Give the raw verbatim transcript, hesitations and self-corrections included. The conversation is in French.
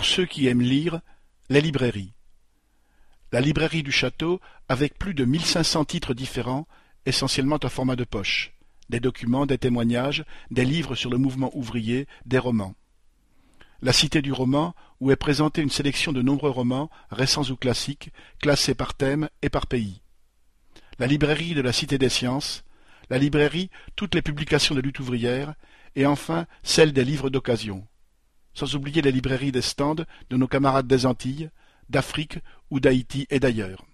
Pour ceux qui aiment lire, les librairies. La librairie du château avec plus de mille cinq cents titres différents, essentiellement en format de poche. Des documents, des témoignages, des livres sur le mouvement ouvrier, des romans. La Cité du roman, où est présentée une sélection de nombreux romans, récents ou classiques, classés par thème et par pays. La librairie de la Cité des sciences, la librairie toutes les publications de lutte ouvrière, et enfin celle des livres d'occasion. Sans oublier les librairies des stands de nos camarades des Antilles, d'Afrique ou d'Haïti et d'ailleurs.